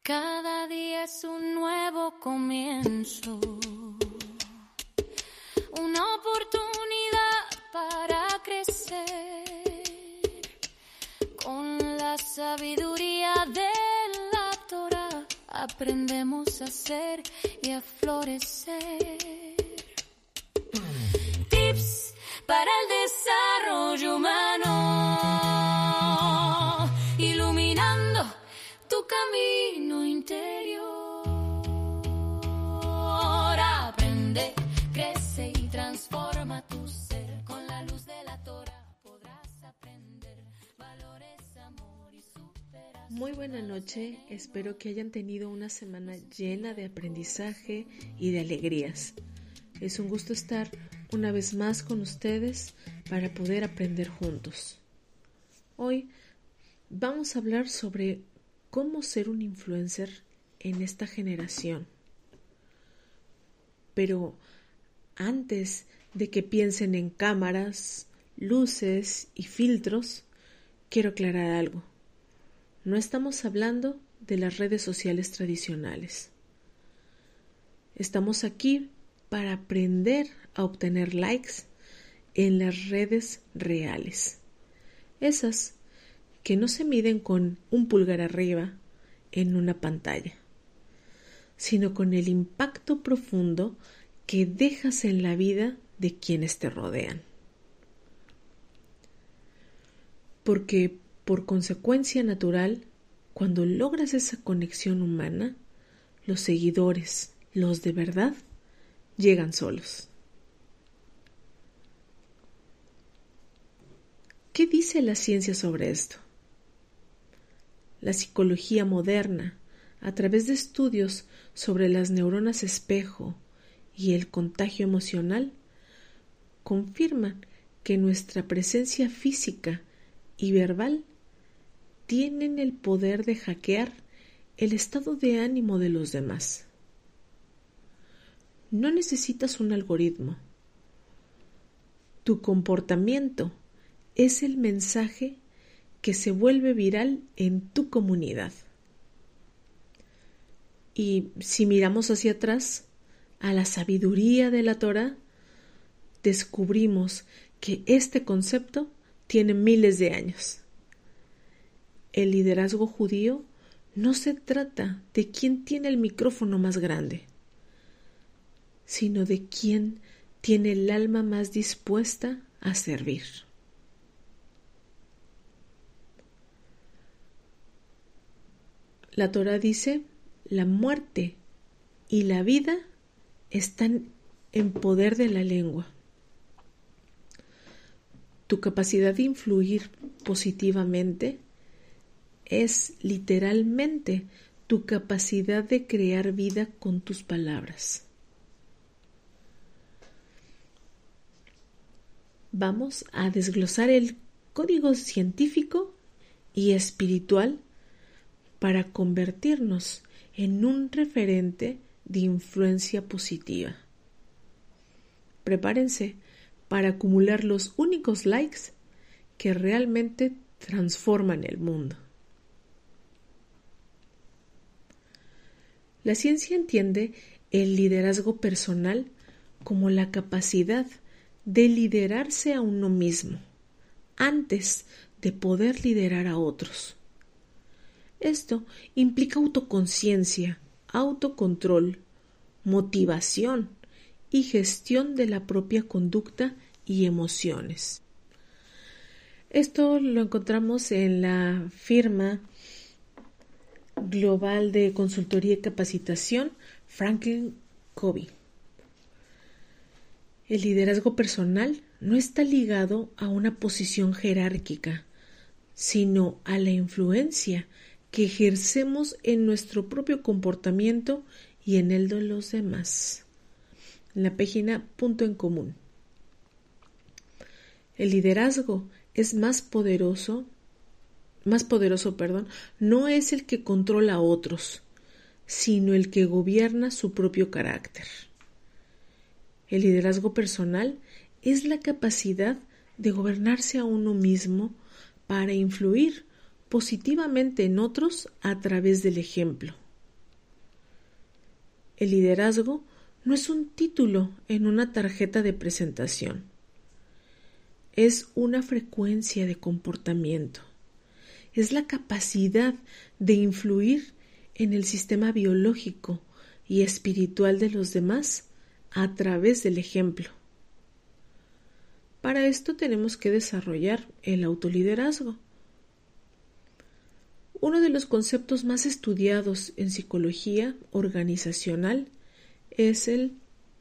Cada día es un nuevo comienzo, una oportunidad para crecer con la sabiduría de la Torah. Aprendemos a ser y a florecer. Tips para el desarrollo humano, iluminando tu camino interior. Aprende, crece y transforma tu ser. Con la luz de la Torah podrás aprender valores, amor y superación. Muy buena noche, espero que hayan tenido una semana llena de aprendizaje y de alegrías. Es un gusto estar una vez más con ustedes para poder aprender juntos. Hoy vamos a hablar sobre cómo ser un influencer en esta generación. Pero antes de que piensen en cámaras, luces y filtros, quiero aclarar algo. No estamos hablando de las redes sociales tradicionales. Estamos aquí para aprender a obtener likes en las redes reales. Esas que no se miden con un pulgar arriba en una pantalla, sino con el impacto profundo que dejas en la vida de quienes te rodean. Porque por consecuencia natural, cuando logras esa conexión humana, los seguidores, los de verdad, llegan solos. ¿Qué dice la ciencia sobre esto? La psicología moderna, a través de estudios sobre las neuronas espejo y el contagio emocional, confirman que nuestra presencia física y verbal tienen el poder de hackear el estado de ánimo de los demás. No necesitas un algoritmo. Tu comportamiento es el mensaje que se vuelve viral en tu comunidad. Y si miramos hacia atrás, a la sabiduría de la Torah, descubrimos que este concepto tiene miles de años. El liderazgo judío no se trata de quién tiene el micrófono más grande, sino de quién tiene el alma más dispuesta a servir. La Torah dice, la muerte y la vida están en poder de la lengua. Tu capacidad de influir positivamente es literalmente tu capacidad de crear vida con tus palabras. Vamos a desglosar el código científico y espiritual para convertirnos en un referente de influencia positiva. Prepárense para acumular los únicos likes que realmente transforman el mundo. La ciencia entiende el liderazgo personal como la capacidad de liderarse a uno mismo antes de poder liderar a otros. Esto implica autoconciencia, autocontrol, motivación y gestión de la propia conducta y emociones. Esto lo encontramos en la firma global de consultoría y capacitación Franklin Covey. El liderazgo personal no está ligado a una posición jerárquica, sino a la influencia que ejercemos en nuestro propio comportamiento y en el de los demás. En la página Punto en Común. El liderazgo es más poderoso, no es el que controla a otros, sino el que gobierna su propio carácter. El liderazgo personal es la capacidad de gobernarse a uno mismo para influir positivamente en otros a través del ejemplo. el liderazgo no es un título en una tarjeta de presentación. Es una frecuencia de comportamiento. Es la capacidad de influir en el sistema biológico y espiritual de los demás a través del ejemplo. Para esto tenemos que desarrollar el autoliderazgo. Uno de los conceptos más estudiados en psicología organizacional es el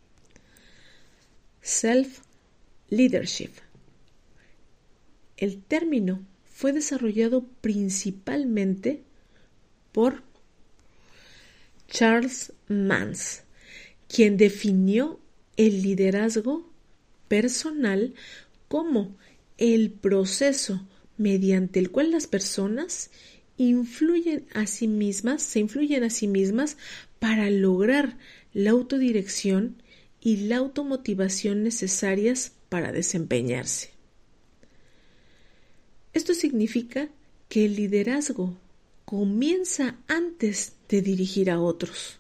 self-leadership. El término fue desarrollado principalmente por Charles Mans, quien definió el liderazgo personal como el proceso mediante el cual las personas se influyen a sí mismas para lograr la autodirección y la automotivación necesarias para desempeñarse. Esto significa que el liderazgo comienza antes de dirigir a otros.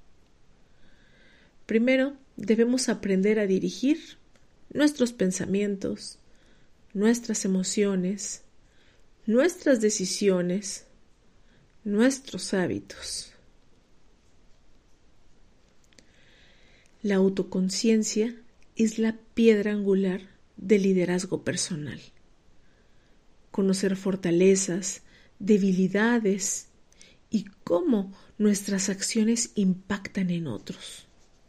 Primero, debemos aprender a dirigir nuestros pensamientos, nuestras emociones, nuestras decisiones, nuestros hábitos. La autoconciencia es la piedra angular del liderazgo personal. Conocer fortalezas, debilidades y cómo nuestras acciones impactan en otros.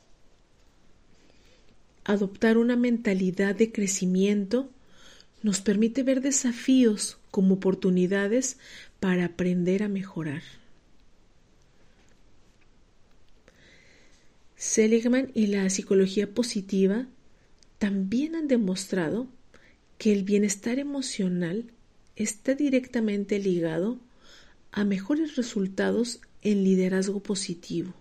Adoptar una mentalidad de crecimiento nos permite ver desafíos como oportunidades para aprender a mejorar. Seligman y la psicología positiva también han demostrado que el bienestar emocional está directamente ligado a mejores resultados en liderazgo positivo.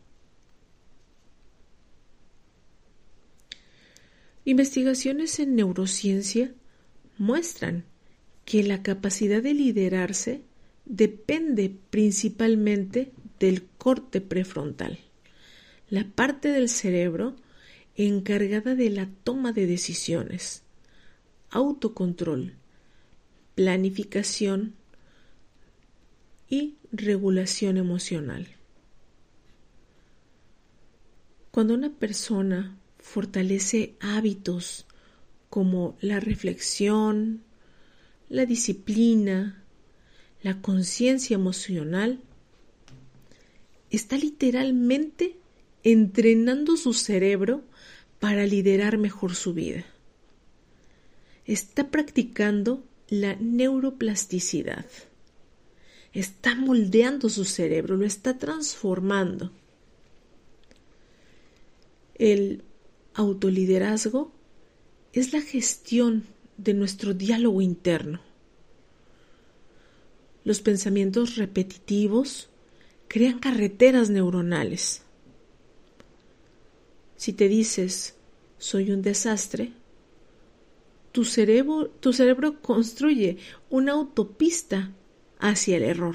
Investigaciones en neurociencia muestran que la capacidad de liderarse depende principalmente del corte prefrontal, la parte del cerebro encargada de la toma de decisiones, autocontrol, planificación y regulación emocional. Cuando una persona fortalece hábitos como la reflexión, la disciplina, la conciencia emocional, está literalmente entrenando su cerebro para liderar mejor su vida. Está practicando la neuroplasticidad. Está moldeando su cerebro, lo está transformando. El autoliderazgo es la gestión de nuestro diálogo interno. Los pensamientos repetitivos crean carreteras neuronales. Si te dices, soy un desastre, tu cerebro construye una autopista hacia el error.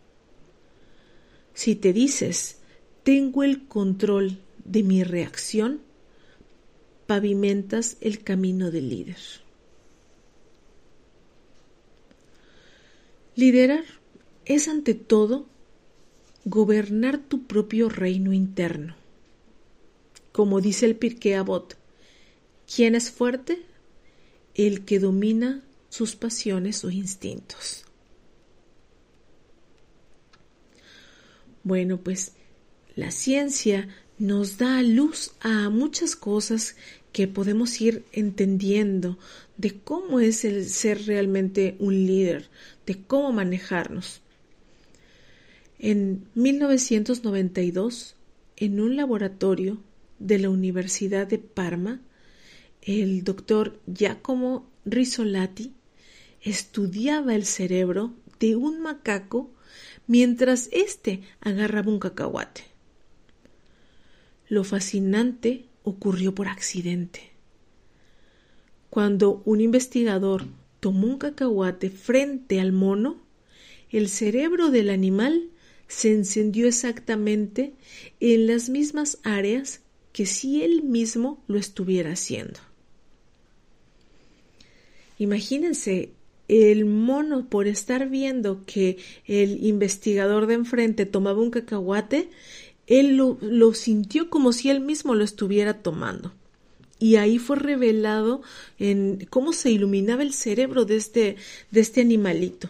Si te dices, tengo el control de mi reacción, pavimentas el camino del líder. Liderar es ante todo gobernar tu propio reino interno. Como dice el Pirkei Avot, ¿quién es fuerte? El que domina sus pasiones o instintos. Bueno, pues la ciencia nos da luz a muchas cosas que podemos ir entendiendo de cómo es el ser realmente un líder, de cómo manejarnos. En 1992, en un laboratorio de la Universidad de Parma, el doctor Giacomo Rizzolatti estudiaba el cerebro de un macaco mientras éste agarraba un cacahuate. Lo fascinante ocurrió por accidente. Cuando un investigador tomó un cacahuate frente al mono, el cerebro del animal se encendió exactamente en las mismas áreas que si él mismo lo estuviera haciendo. Imagínense, el mono, por estar viendo que el investigador de enfrente tomaba un cacahuate, él lo sintió como si él mismo lo estuviera tomando. Y ahí fue revelado en cómo se iluminaba el cerebro de este animalito.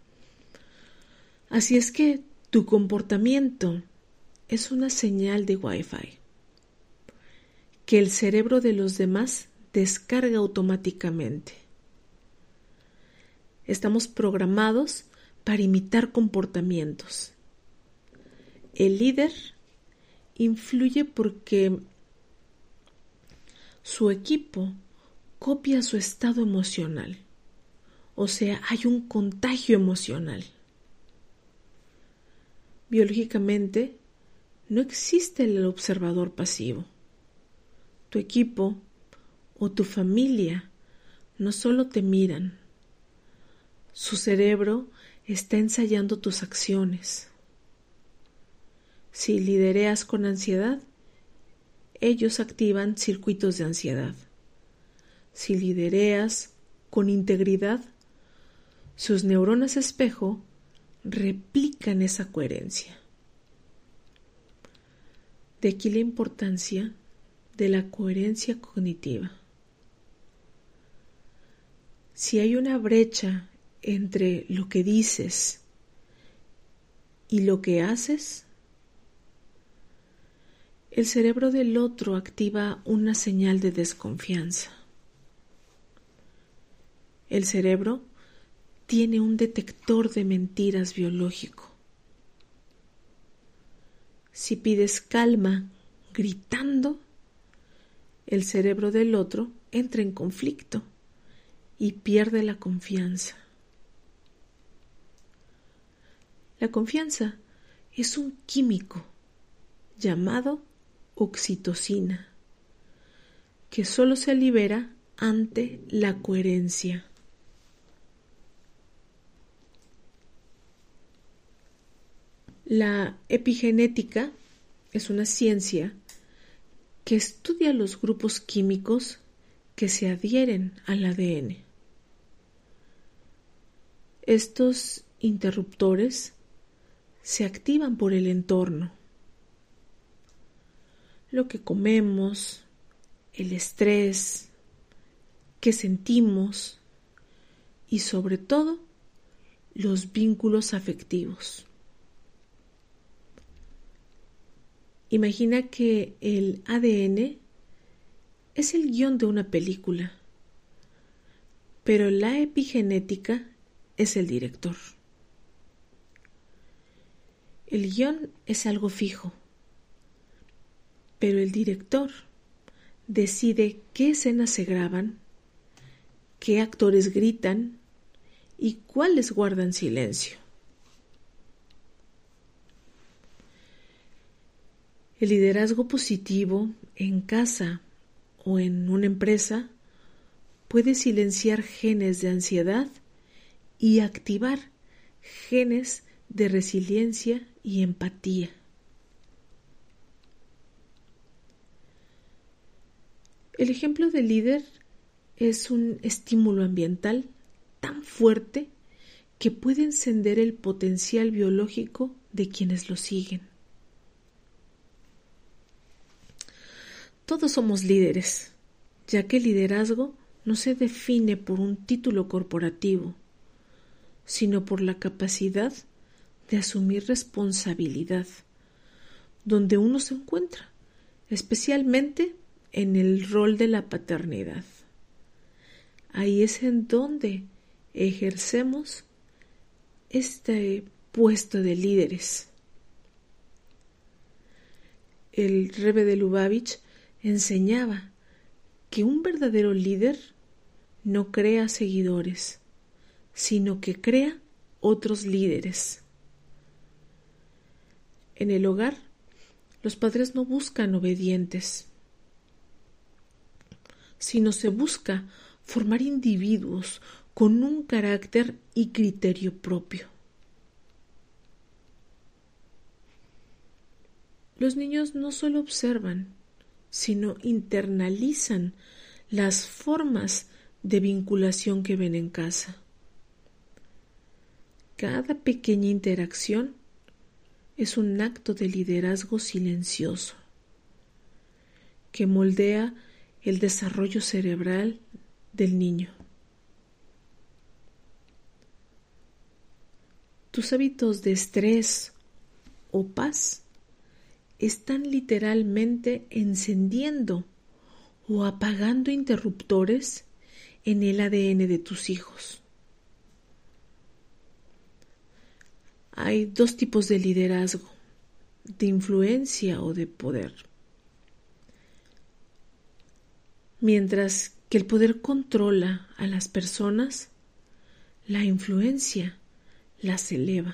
Así es que tu comportamiento es una señal de Wi-Fi que el cerebro de los demás descarga automáticamente. Estamos programados para imitar comportamientos. El líder influye porque su equipo copia su estado emocional. O sea, hay un contagio emocional. Biológicamente, no existe el observador pasivo. Tu equipo o tu familia no solo te miran, su cerebro está ensayando tus acciones. Si lidereas con ansiedad, ellos activan circuitos de ansiedad. Si lidereas con integridad, sus neuronas espejo replican esa coherencia. De aquí la importancia de la coherencia cognitiva. Si hay una brecha entre lo que dices y lo que haces, el cerebro del otro activa una señal de desconfianza. El cerebro tiene un detector de mentiras biológico. Si pides calma gritando, el cerebro del otro entra en conflicto y pierde la confianza. La confianza es un químico llamado oxitocina que solo se libera ante la coherencia. La epigenética es una ciencia que estudia los grupos químicos que se adhieren al ADN. Estos interruptores se activan por el entorno. Lo que comemos, el estrés, que sentimos y sobre todo los vínculos afectivos. Imagina que el ADN es el guión de una película, pero la epigenética es el director. El guión es algo fijo, pero el director decide qué escenas se graban, qué actores gritan y cuáles guardan silencio. El liderazgo positivo en casa o en una empresa puede silenciar genes de ansiedad y activar genes de resiliencia y empatía. El ejemplo del líder es un estímulo ambiental tan fuerte que puede encender el potencial biológico de quienes lo siguen. Todos somos líderes, ya que el liderazgo no se define por un título corporativo, sino por la capacidad de asumir responsabilidad donde uno se encuentra, especialmente en el rol de la paternidad. Ahí es en donde ejercemos este puesto de líderes. El Rebbe de Lubavitch enseñaba que un verdadero líder no crea seguidores, sino que crea otros líderes. En el hogar, los padres no buscan obedientes, sino se busca formar individuos con un carácter y criterio propio. Los niños no solo observan, sino internalizan las formas de vinculación que ven en casa. Cada pequeña interacción es un acto de liderazgo silencioso que moldea el desarrollo cerebral del niño. Tus hábitos de estrés o paz están literalmente encendiendo o apagando interruptores en el ADN de tus hijos. Hay dos tipos de liderazgo, de influencia o de poder. Mientras que el poder controla a las personas, la influencia las eleva.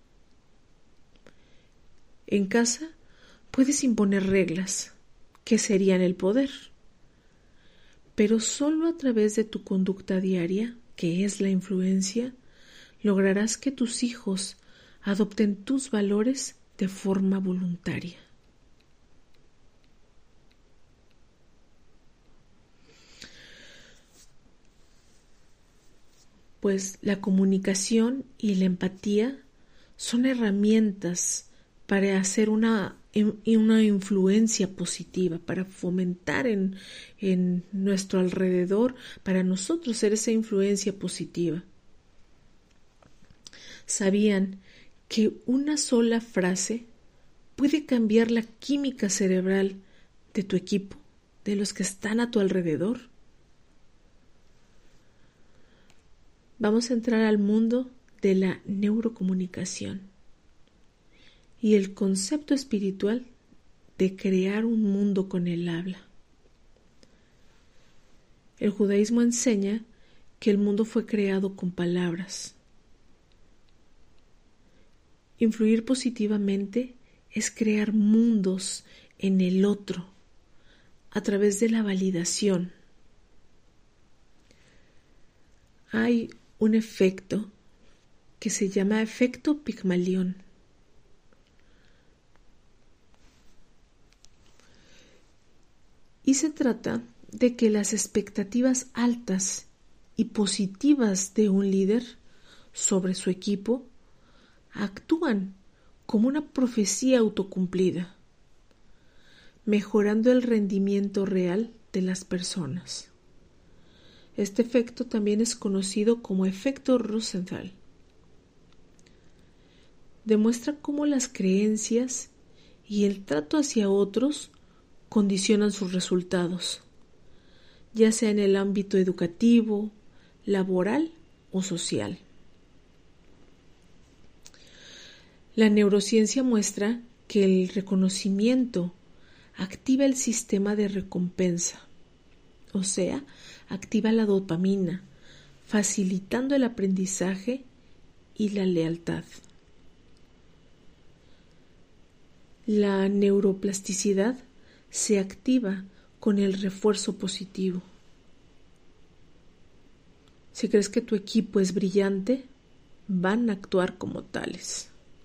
En casa puedes imponer reglas, que serían el poder, pero solo a través de tu conducta diaria, que es la influencia, lograrás que tus hijos adopten tus valores de forma voluntaria. Pues la comunicación y la empatía son herramientas para hacer una influencia positiva, para fomentar en nuestro alrededor, para nosotros ser esa influencia positiva. ¿Sabían que una sola frase puede cambiar la química cerebral de tu equipo, de los que están a tu alrededor? Vamos a entrar al mundo de la neurocomunicación y el concepto espiritual de crear un mundo con el habla. El judaísmo enseña que el mundo fue creado con palabras. Influir positivamente es crear mundos en el otro a través de la validación. Hay un efecto que se llama efecto Pigmalión. Y se trata de que las expectativas altas y positivas de un líder sobre su equipo actúan como una profecía autocumplida, mejorando el rendimiento real de las personas. Este efecto también es conocido como efecto Rosenthal. Demuestra cómo las creencias y el trato hacia otros condicionan sus resultados, ya sea en el ámbito educativo, laboral o social. La neurociencia muestra que el reconocimiento activa el sistema de recompensa, o sea, activa la dopamina, facilitando el aprendizaje y la lealtad. La neuroplasticidad se activa con el refuerzo positivo. Si crees que tu equipo es brillante, van a actuar como tales.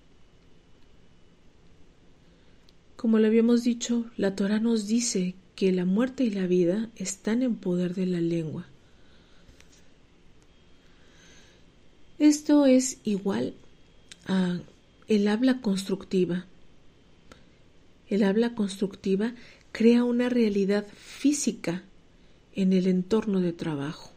Como lo habíamos dicho, la Torá nos dice que la muerte y la vida están en poder de la lengua. Esto es igual a el habla constructiva. El habla constructiva crea una realidad física en el entorno de trabajo.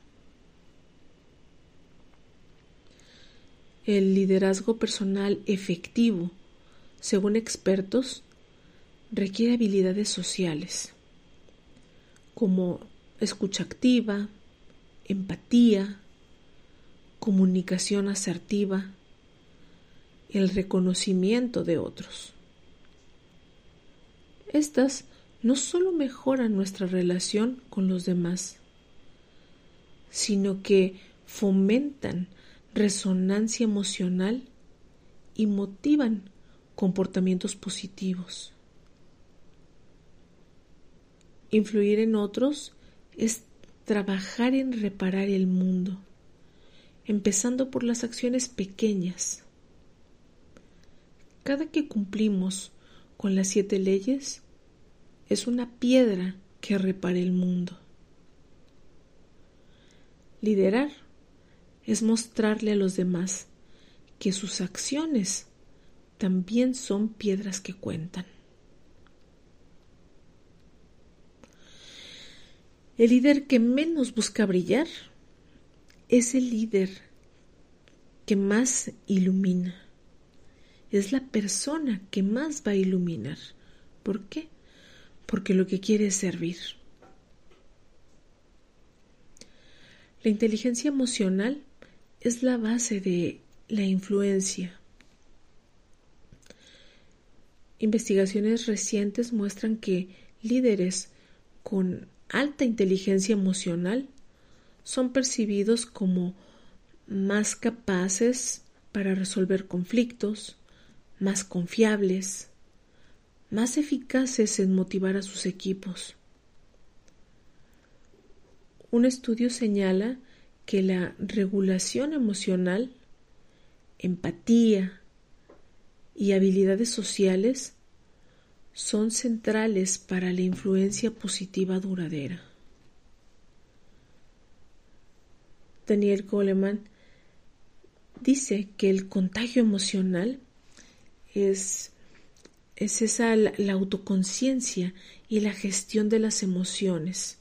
El liderazgo personal efectivo, según expertos, requiere habilidades sociales, como escucha activa, empatía, comunicación asertiva, el reconocimiento de otros. Estas no solo mejoran nuestra relación con los demás, sino que fomentan resonancia emocional y motivan comportamientos positivos. Influir en otros es trabajar en reparar el mundo, empezando por las acciones pequeñas. Cada que cumplimos con las 7 leyes es una piedra que repara el mundo. Liderar es mostrarle a los demás que sus acciones también son piedras que cuentan. El líder que menos busca brillar es el líder que más ilumina. Es la persona que más va a iluminar. ¿Por qué? Porque lo que quiere es servir. La inteligencia emocional es la base de la influencia. Investigaciones recientes muestran que líderes con alta inteligencia emocional son percibidos como más capaces para resolver conflictos, más confiables, más eficaces en motivar a sus equipos. Un estudio señala que la regulación emocional, empatía y habilidades sociales son centrales para la influencia positiva duradera. Daniel Goleman dice que el contagio emocional es esa la autoconciencia y la gestión de las emociones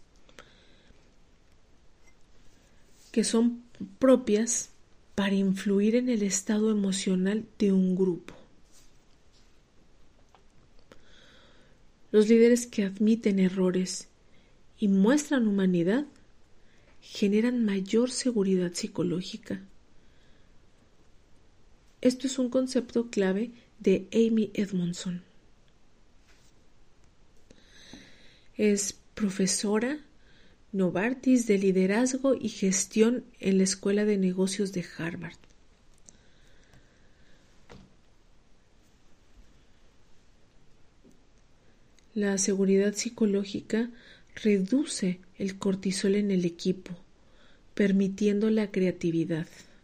que son propias para influir en el estado emocional de un grupo. Los líderes que admiten errores y muestran humanidad generan mayor seguridad psicológica. Esto es un concepto clave de Amy Edmondson. Es profesora Novartis de Liderazgo y Gestión en la Escuela de Negocios de Harvard. La seguridad psicológica reduce el cortisol en el equipo, permitiendo la creatividad.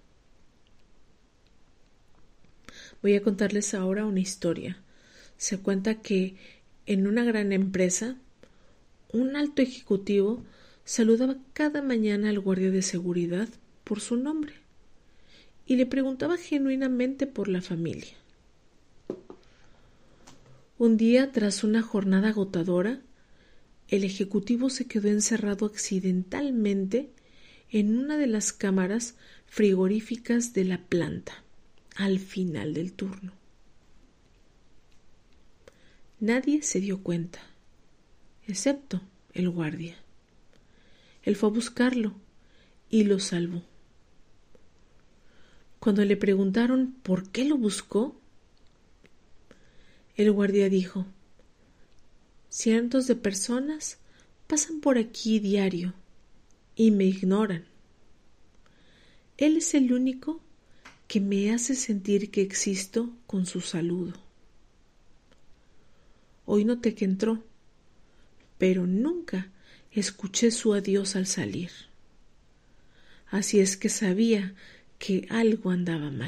Voy a contarles ahora una historia. Se cuenta que en una gran empresa, un alto ejecutivo saludaba cada mañana al guardia de seguridad por su nombre y le preguntaba genuinamente por la familia. Un día, tras una jornada agotadora, el ejecutivo se quedó encerrado accidentalmente en una de las cámaras frigoríficas de la planta, al final del turno. Nadie se dio cuenta, excepto el guardia. Él fue a buscarlo y lo salvó. Cuando le preguntaron por qué lo buscó, el guardia dijo: cientos de personas pasan por aquí diario y me ignoran. Él es el único que me hace sentir que existo con su saludo. Hoy noté que entró, pero nunca escuché su adiós al salir. Así es que sabía que algo andaba mal.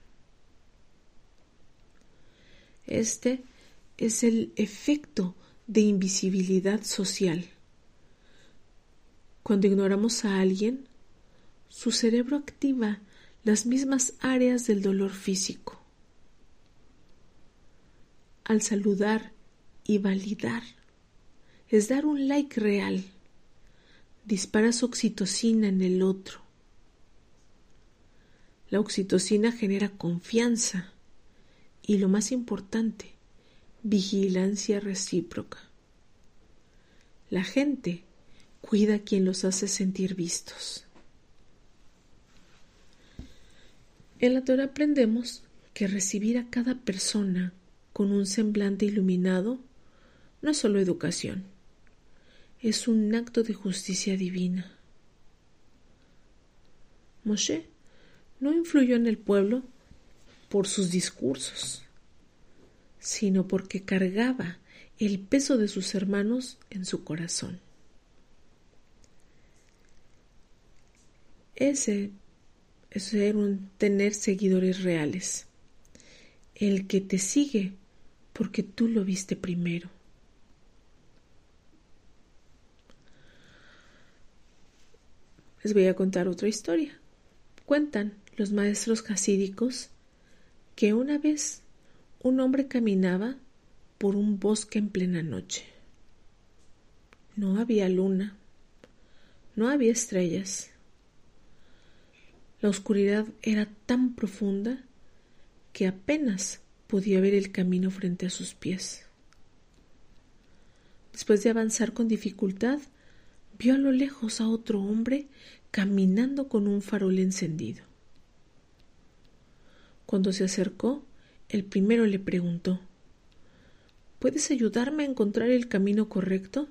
Este es el efecto de invisibilidad social. Cuando ignoramos a alguien, su cerebro activa las mismas áreas del dolor físico. Al saludar y validar, es dar un like real. Disparas oxitocina en el otro. La oxitocina genera confianza y, lo más importante, vigilancia recíproca. La gente cuida a quien los hace sentir vistos. En la Torá aprendemos que recibir a cada persona con un semblante iluminado no es solo educación, es un acto de justicia divina. Moshe no influyó en el pueblo por sus discursos, sino porque cargaba el peso de sus hermanos en su corazón. Ese es tener seguidores reales. El que te sigue porque tú lo viste primero. Les voy a contar otra historia. Cuentan los maestros jasídicos que una vez un hombre caminaba por un bosque en plena noche. No había luna, no había estrellas. La oscuridad era tan profunda que apenas podía ver el camino frente a sus pies. Después de avanzar con dificultad, vio a lo lejos a otro hombre caminando con un farol encendido. Cuando se acercó, el primero le preguntó: ¿puedes ayudarme a encontrar el camino correcto?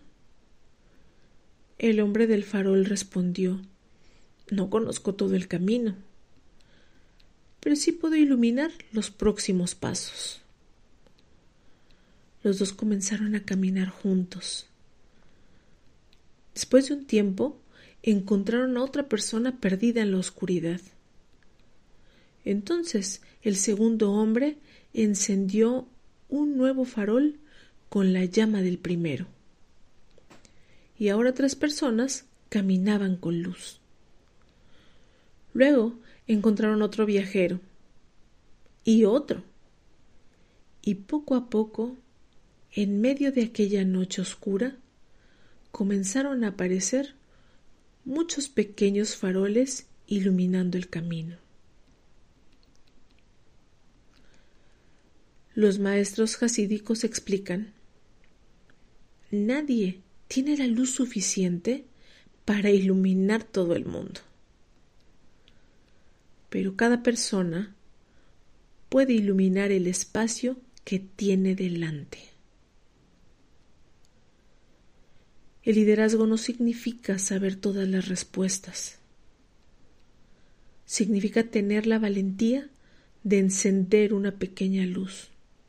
El hombre del farol respondió: no conozco todo el camino, pero sí puedo iluminar los próximos pasos. Los dos comenzaron a caminar juntos. Después de un tiempo, encontraron a otra persona perdida en la oscuridad. Entonces, el segundo hombre encendió un nuevo farol con la llama del primero. Y ahora 3 personas caminaban con luz. Luego encontraron otro viajero y otro. Y poco a poco, en medio de aquella noche oscura, comenzaron a aparecer muchos pequeños faroles iluminando el camino. Los maestros jasídicos explican: nadie tiene la luz suficiente para iluminar todo el mundo, pero cada persona puede iluminar el espacio que tiene delante. El liderazgo no significa saber todas las respuestas. Significa tener la valentía de encender una pequeña luz.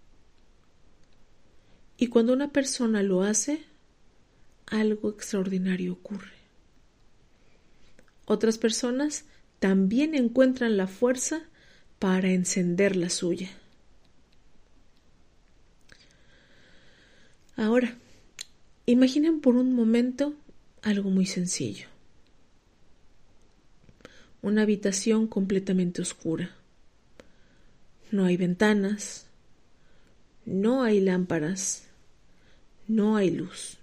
Y cuando una persona lo hace, algo extraordinario ocurre. Otras personas también encuentran la fuerza para encender la suya. Ahora, imaginen por un momento algo muy sencillo. Una habitación completamente oscura. No hay ventanas, no hay lámparas, no hay luz.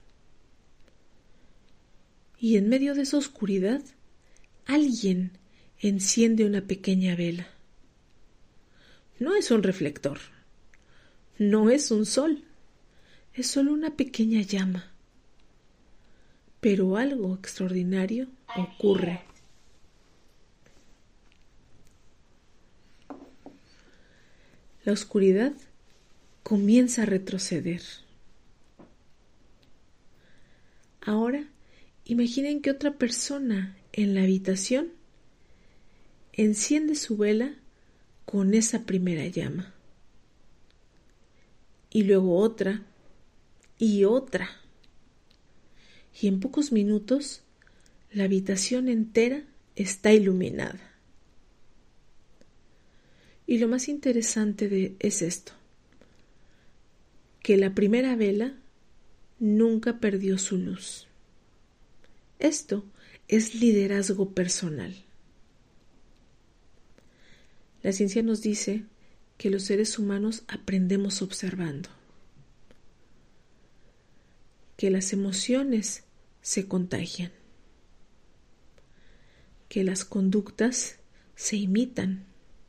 Y en medio de esa oscuridad, alguien enciende una pequeña vela. No es un reflector, no es un sol, es solo una pequeña llama. Pero algo extraordinario ocurre. La oscuridad comienza a retroceder. Ahora, imaginen que otra persona en la habitación enciende su vela con esa primera llama. Y luego otra y otra. Y en pocos minutos la habitación entera está iluminada. Y lo más interesante es esto, que la primera vela nunca perdió su luz. Esto es liderazgo personal. La ciencia nos dice que los seres humanos aprendemos observando, que las emociones se contagian, que las conductas se imitan.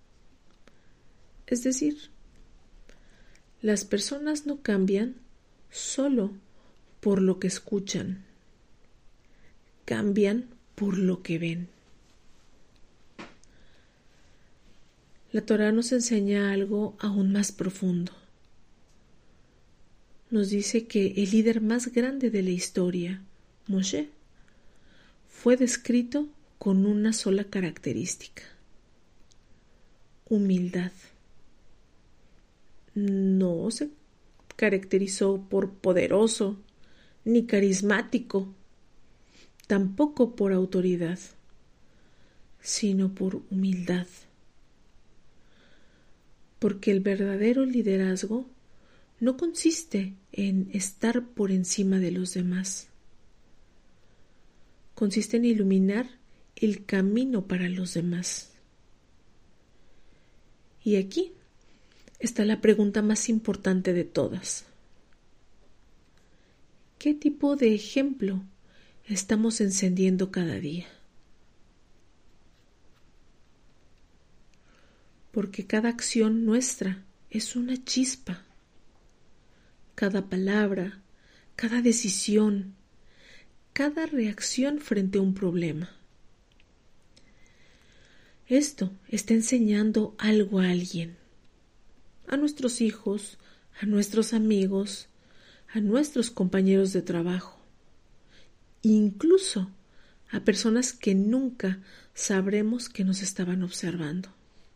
Es decir, las personas no cambian solo por lo que escuchan, cambian por lo que ven. La Torá nos enseña algo aún más profundo. Nos dice que el líder más grande de la historia, Moshe, fue descrito con una sola característica: humildad. No se caracterizó por poderoso ni carismático, tampoco por autoridad, sino por humildad. Porque el verdadero liderazgo no consiste en estar por encima de los demás. Consiste en iluminar el camino para los demás. Y aquí está la pregunta más importante de todas. ¿Qué tipo de ejemplo estamos encendiendo cada día? Porque cada acción nuestra es una chispa. Cada palabra, cada decisión, cada reacción frente a un problema. Esto está enseñando algo a alguien, a nuestros hijos, a nuestros amigos, a nuestros compañeros de trabajo, incluso a personas que nunca sabremos que nos estaban observando.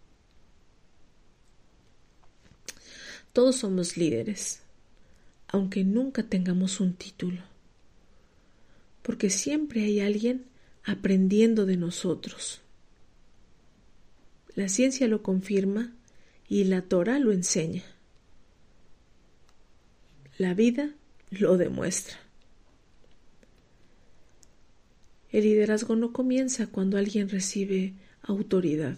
Todos somos líderes, aunque nunca tengamos un título, porque siempre hay alguien aprendiendo de nosotros. La ciencia lo confirma y la Torá lo enseña. La vida lo demuestra. El liderazgo no comienza cuando alguien recibe autoridad.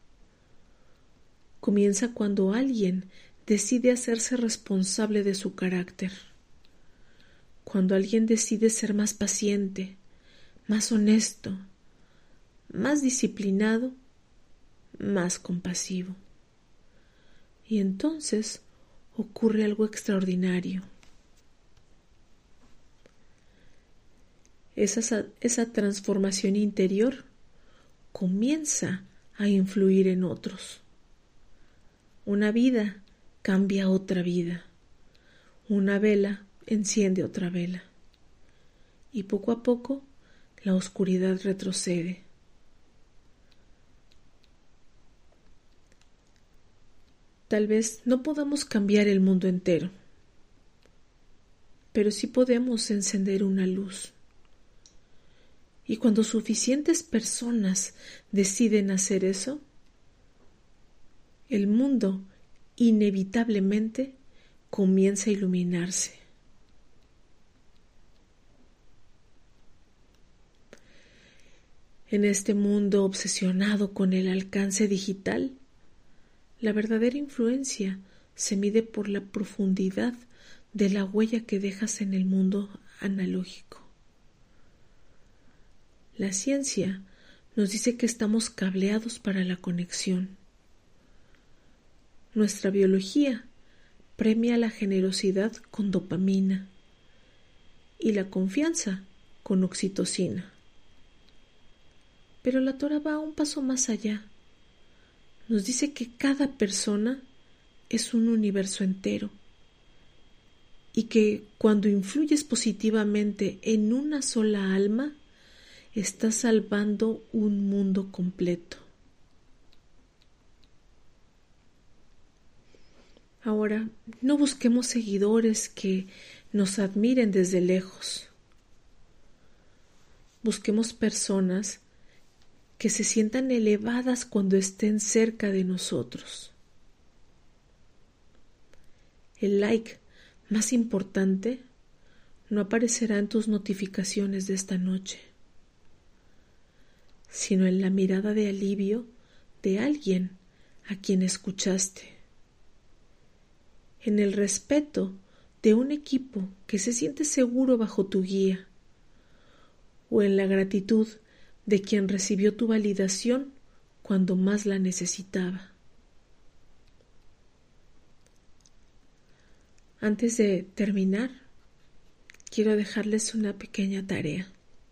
Comienza cuando alguien decide hacerse responsable de su carácter. Cuando alguien decide ser más paciente, más honesto, más disciplinado, más compasivo. Y entonces ocurre algo extraordinario. Esa transformación interior comienza a influir en otros. Una vida cambia otra vida. Una vela enciende otra vela. Y poco a poco la oscuridad retrocede. Tal vez no podamos cambiar el mundo entero, pero sí podemos encender una luz. Y cuando suficientes personas deciden hacer eso, el mundo inevitablemente comienza a iluminarse. En este mundo obsesionado con el alcance digital, la verdadera influencia se mide por la profundidad de la huella que dejas en el mundo analógico. La ciencia nos dice que estamos cableados para la conexión. Nuestra biología premia la generosidad con dopamina y la confianza con oxitocina. Pero la Torá va un paso más allá. Nos dice que cada persona es un universo entero y que cuando influyes positivamente en una sola alma, estás salvando un mundo completo. Ahora, no busquemos seguidores que nos admiren desde lejos. Busquemos personas que se sientan elevadas cuando estén cerca de nosotros. El like más importante no aparecerá en tus notificaciones de esta noche, sino en la mirada de alivio de alguien a quien escuchaste, en el respeto de un equipo que se siente seguro bajo tu guía, o en la gratitud de quien recibió tu validación cuando más la necesitaba. Antes de terminar, quiero dejarles una pequeña tarea.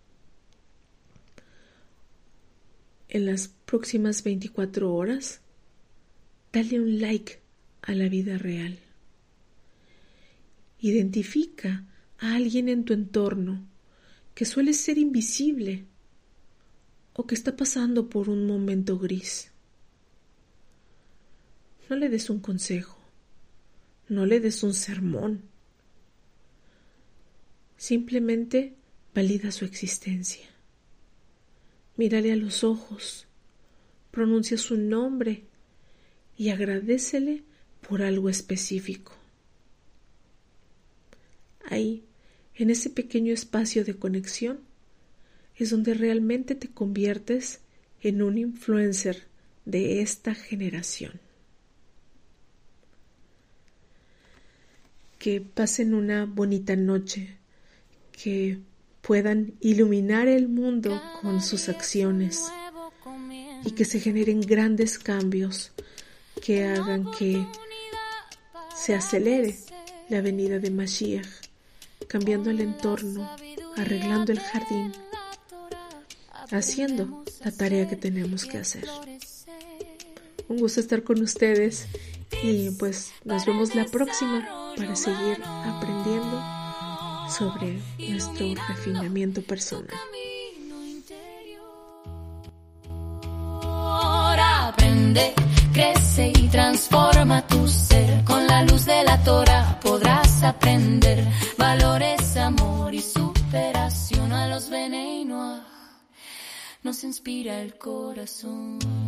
En las próximas 24 horas, dale un like a la vida real. Identifica a alguien en tu entorno que suele ser invisible o que está pasando por un momento gris. No le des un consejo, no le des un sermón. Simplemente valida su existencia. Mírale a los ojos, pronuncia su nombre y agradécele por algo específico. Ahí, en ese pequeño espacio de conexión, es donde realmente te conviertes en un influencer de esta generación. Que pasen una bonita noche, que puedan iluminar el mundo con sus acciones y que se generen grandes cambios que hagan que se acelere la venida de Mashiach, cambiando el entorno, arreglando el jardín, haciendo la tarea que tenemos que hacer. Un gusto estar con ustedes y pues nos vemos la próxima para seguir aprendiendo sobre nuestro refinamiento personal. Aprende, crece y transforma tu ser. Con la luz de la Torah podrás aprender valores, amor y superación. A los Benei Noach nos inspira el corazón.